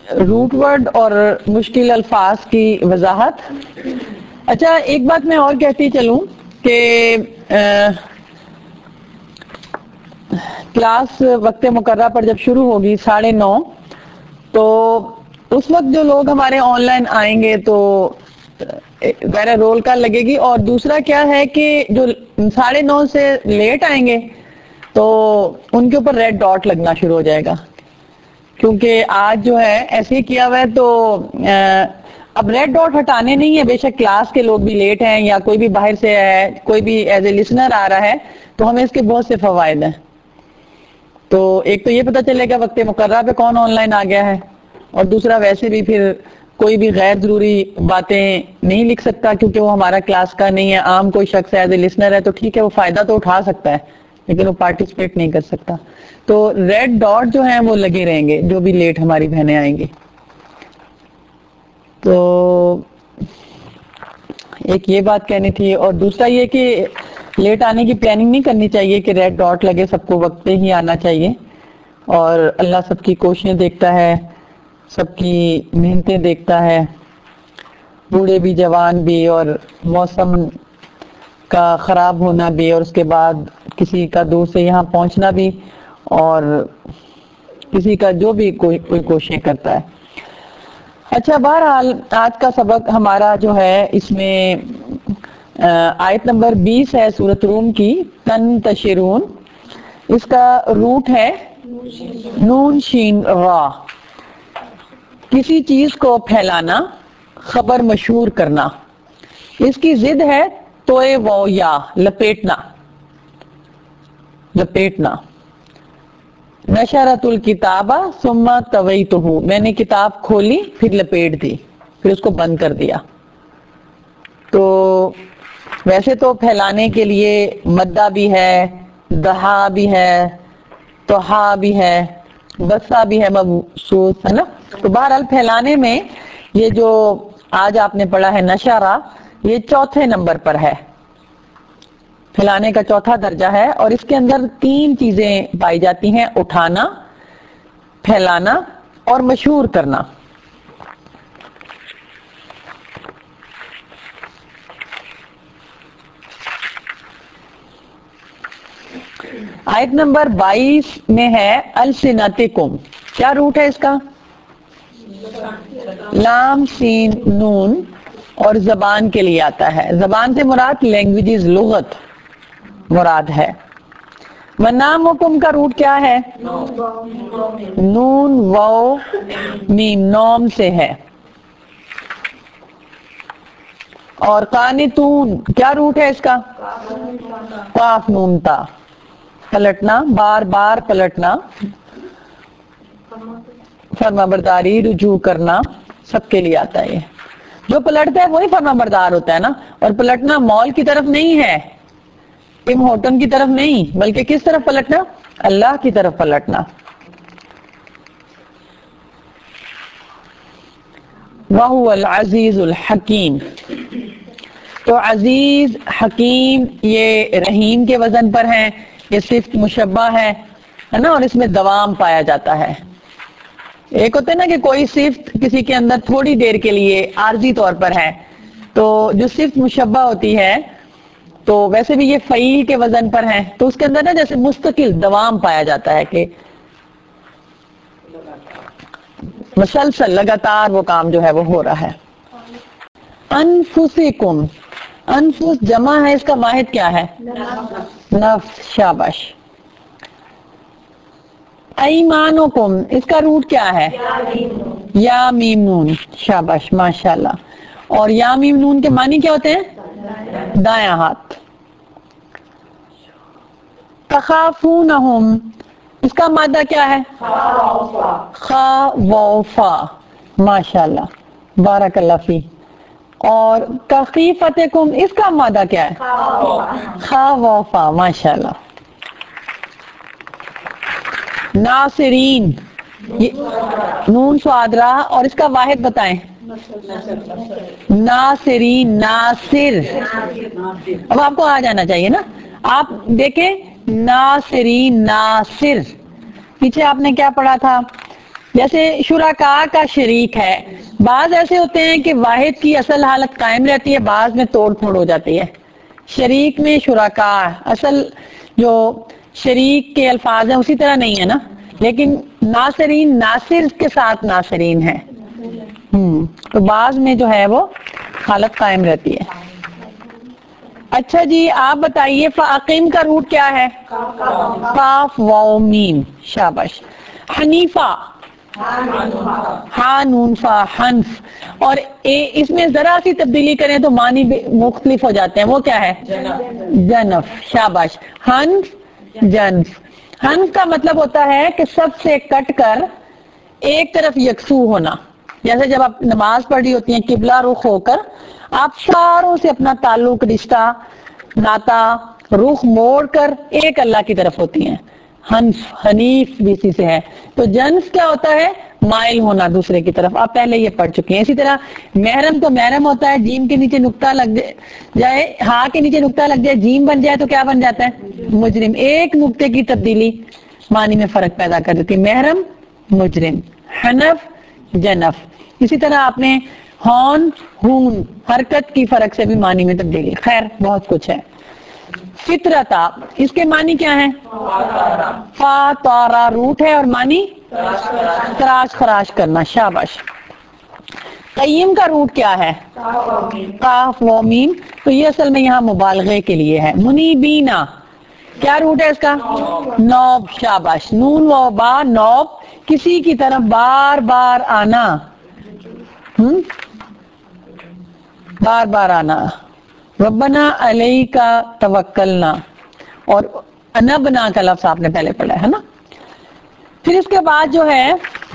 Root word اور مشکل الفاظ کی وضاحت. اچھا ایک بات میں اور کہتی چلوں کہ کلاس وقت مقررہ پر جب شروع ہوگی 9:30 تو اس وقت جو لوگ ہمارے آن لائن آئیں گے تو ذرا رول کال لگے گی. اور دوسرا کیا ہے کہ جو 9:30 سے لیٹ آئیں گے تو ان کے اوپر ریڈ ڈاٹ لگنا شروع ہو جائے گا, کیونکہ آج جو ہے ایسے ہی کیا ہوا ہے. تو اب ریڈ ڈاٹ ہٹانے نہیں ہے, بے شک کلاس کے لوگ بھی لیٹ ہیں یا کوئی بھی باہر سے ہے, کوئی بھی ایز اے لسنر آ رہا ہے, تو ہمیں اس کے بہت سے فوائد ہیں. تو ایک تو یہ پتہ چلے گا وقت مقررہ پہ کون آن لائن آ گیا ہے, اور دوسرا ویسے بھی پھر کوئی بھی غیر ضروری باتیں نہیں لکھ سکتا کیونکہ وہ ہمارا کلاس کا نہیں ہے. عام کوئی شخص ایز اے لسنر ہے تو ٹھیک ہے, وہ فائدہ تو اٹھا سکتا ہے لیکن وہ پارٹیسپیٹ نہیں کر سکتا. تو ریڈ ڈاٹ جو ہیں وہ لگے رہیں گے جو بھی لیٹ ہماری بہنیں آئیں گی. تو ایک یہ بات کہنی تھی, اور دوسرا یہ کہ لیٹ آنے کی پلاننگ نہیں کرنی چاہیے کہ ریڈ ڈاٹ لگے, سب کو وقت پہ ہی آنا چاہیے. اور اللہ سب کی کوششیں دیکھتا ہے, سب کی محنتیں دیکھتا ہے, بوڑھے بھی جوان بھی, اور موسم کا خراب ہونا بھی, اور اس کے بعد کسی کا دور سے یہاں پہنچنا بھی, اور کسی کا جو بھی کوئی کوششیں کرتا ہے. اچھا بہرحال آج کا سبق ہمارا جو ہے اس میں آیت نمبر 20 ہے سورۃ روم کی, تنتشرون. اس کا روٹ ہے نون شین را, کسی چیز کو پھیلانا, خبر مشہور کرنا. اس کی ضد ہے توئے و یا, لپیٹنا, لپیٹنا. نشرت الکتابہ ثم طویتہ, میں نے کتاب کھولی پھر لپیٹ دی, پھر اس کو بند کر دیا. تو ویسے تو پھیلانے کے لیے مدہ بھی ہے, دہا بھی ہے, توہا بھی ہے, بسا بھی ہے, مبسوط ہے نا. تو بہرحال پھیلانے میں یہ جو آج آپ نے پڑھا ہے نشرہ, یہ چوتھے نمبر پر ہے, پھیلانے کا چوتھا درجہ ہے. اور اس کے اندر 3 چیزیں پائی جاتی ہیں, اٹھانا, پھیلانا اور مشہور کرنا. آیت نمبر 22 میں ہے السنتکم. کیا روٹ ہے اس کا؟ لام سین نون, اور زبان کے لیے آتا ہے. زبان سے مراد لینگویجز, لغت مراد ہے. منامکم کا روٹ کیا ہے؟ نون واو میم, نوم سے ہے. اور قانتون کیا روٹ ہے اس کا؟ قاف نون تا, پلٹنا, بار بار پلٹنا, فرما برداری, رجوع کرنا, سب کے لیے آتا ہے. یہ جو پلٹتا ہے وہی فرما بردار ہوتا ہے نا. اور پلٹنا مال کی طرف نہیں ہے, ٹم ہوٹن کی طرف نہیں, بلکہ کس طرف پلٹنا؟ اللہ کی طرف پلٹنا. وَهُوَ الْعَزِيزُ الْحَكِيمُ. تو عزیز, حکیم, یہ رحیم کے وزن پر ہیں, یہ صفت مشبہ ہے نا, اور اس میں دوام پایا جاتا ہے. ایک ہوتا ہے نا کہ کوئی صفت کسی کے اندر تھوڑی دیر کے لیے عارضی طور پر ہے, تو جو صفت مشبہ ہوتی ہے تو ویسے بھی یہ فعیل کے وزن پر ہے, تو اس کے اندر نا جیسے مستقل دوام پایا جاتا ہے کہ مسلسل لگاتار وہ کام جو ہے وہ ہو رہا ہے. انفسکم, انفس جمع ہے, اس کا واحد کیا ہے؟ نفس, شاباش. ایمانکم, اس کا روٹ کیا ہے؟ یا میم نون, شاباش, ماشاءاللہ. اور یا میم نون کے معنی کیا ہوتے ہیں؟ دایاں ہاتھ. تخافونہم, اس کا مادہ کیا ہے؟ خوفا, ماشاءاللہ, بارک اللہ فی. اور کخیفتکم, اس کا مادہ کیا ہے؟ خوفا, ماشاءاللہ. ناصرین, نون صاد را, اور اس کا واحد بتائیں. ناصرین, ناصر, اب آپ کو آ جانا چاہیے نا. آپ دیکھیں ناصرین, ناصر, پیچھے آپ نے کیا پڑھا تھا؟ جیسے شرکا کا شریک ہے، بعض ایسے ہوتے ہیں کہ واحد کی اصل حالت قائم رہتی ہے، بعض میں توڑ پھوڑ ہو جاتی ہے. شریک میں شرکا اصل جو شریک کے الفاظ ہیں اسی طرح نہیں ہے نا، لیکن ناصرین ناصر کے ساتھ ناصرین ہے، تو بعض میں جو ہے وہ حالت قائم رہتی ہے. اچھا جی آپ بتائیے فاقیم کا روٹ کیا ہے؟ قاف واو میم. شاباش. حنیفہ ہا نون فا حنف، اور اس میں ذرا سی تبدیلی کریں تو معنی مختلف ہو جاتے ہیں. وہ کیا ہے؟ جنف. شاباش. حنف جنف. حنف کا مطلب ہوتا ہے کہ سب سے کٹ کر ایک طرف یکسو ہونا. جیسے جب آپ نماز پڑھ رہی ہوتی ہیں قبلہ رخ ہو کر، آپ ساروں سے اپنا تعلق رشتہ ناتا رخ موڑ کر ایک اللہ کی طرف ہوتی ہیں. حنف حنیف بھی اسی سے ہے. تو جنف کیا ہوتا ہے؟ مائل ہونا دوسرے کی طرف. آپ پہلے یہ پڑھ چکے ہیں. اسی طرح محرم تو محرم ہوتا ہے، جیم کے نیچے نقطہ لگ جائے، ہاں کے نیچے نقطہ لگ جائے، جیم بن جائے تو کیا بن جاتا ہے؟ مجرم. ایک نقطے کی تبدیلی معنی میں فرق پیدا کر دیتی. محرم مجرم، حنف جنف. اسی طرح آپ نے ہون ہون حرکت کی فرق سے بھی معنی میں تبدیلی. خیر بہت کچھ ہے. فطرتا اس کے معنی کیا ہیں؟ فا تارا روٹ ہے اور معنی تراش خراش کرنا. شاباش. قیم کا روٹ کیا ہے؟ قاف و میم. تو یہ اصل میں یہاں مبالغے کے لیے ہے. منیبینا کیا روٹ ہے اس کا؟ نوب. شاباش. نون و با نوب، کسی کی طرف بار بار آنا، بار بار آنا. ربنا علیک توکلنا، اور انبنا کا لفظ آپ نے پہلے پڑھا ہے نا. پھر اس کے بعد جو ہے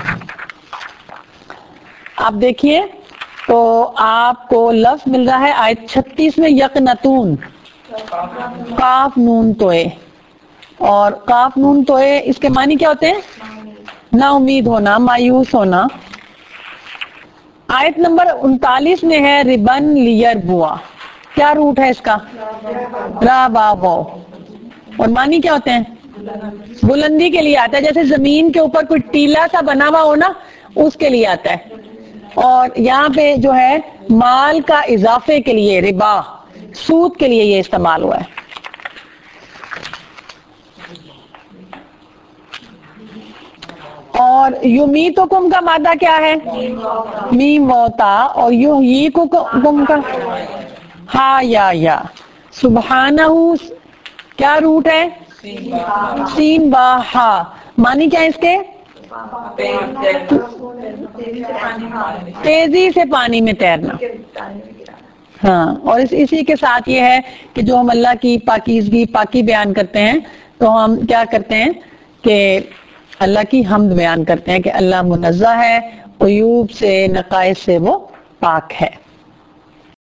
آپ دیکھیے تو آپ کو لفظ مل رہا ہے آیت 36 میں یقنتون. قاف نون توئے، اور قاف نون توئے اس کے معنی کیا ہوتے ہیں؟ نا امید ہونا، مایوس ہونا. آیت نمبر 39 میں ہے ربن لیئر بوا. کیا روٹ ہے اس کا؟ را با وہ، اور معنی کیا ہوتے ہیں؟ بلندی کے لیے آتا ہے. جیسے زمین کے اوپر کوئی ٹیلا سا بنا ہوا ہو نا، اس کے لیے آتا ہے. اور یہاں پہ جو ہے مال کا اضافے کے لیے ربا، سود کے لیے یہ استعمال ہوا ہے. اور یمیتکم کا مادہ کیا ہے؟ میم وتا. اور یحییکم کا ہا یا. سبحانہ کیا روٹ ہے؟ سین با ہا. معنی کیا ہے اس کے؟ تیزی سے پانی میں تیرنا. ہاں، اور اسی کے ساتھ یہ ہے کہ جو ہم اللہ کی پاکیزگی پاکی بیان کرتے ہیں تو ہم کیا کرتے ہیں کہ اللہ کی حمد بیان کرتے ہیں کہ اللہ منزہ ہے، عیوب سے نقائص سے وہ پاک ہے.